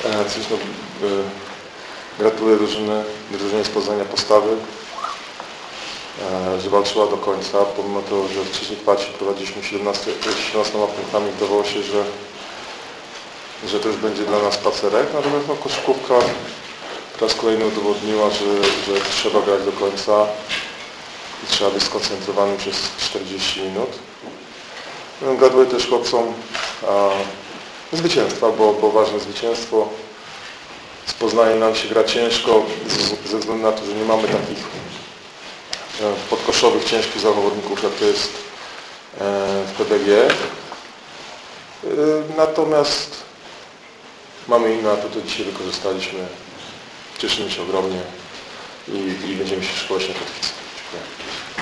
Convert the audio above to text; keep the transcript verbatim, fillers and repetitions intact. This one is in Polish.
Cóż, no, gratuluję drużyny, drużynie z Poznania postawy, że walczyła do końca, pomimo tego, że w trzeciej kwarcie prowadziliśmy siedemnastoma punktami, wydawało się, że, że to już będzie dla nas spacerek, natomiast no, koszykówka po raz kolejny udowodniła, że, że trzeba grać do końca i trzeba być skoncentrowanym przez czterdzieści minut. No, gratuluję też chłopcom a, zwycięstwa, bo, bo ważne zwycięstwo. Z Poznaniem nam się gra ciężko, z, ze względu na to, że nie mamy takich e, podkoszowych, ciężkich zawodników, jak to jest e, w P B G. E, natomiast mamy inne atuty, dzisiaj wykorzystaliśmy. Cieszymy się ogromnie i, i będziemy się szkołać na kotwicy.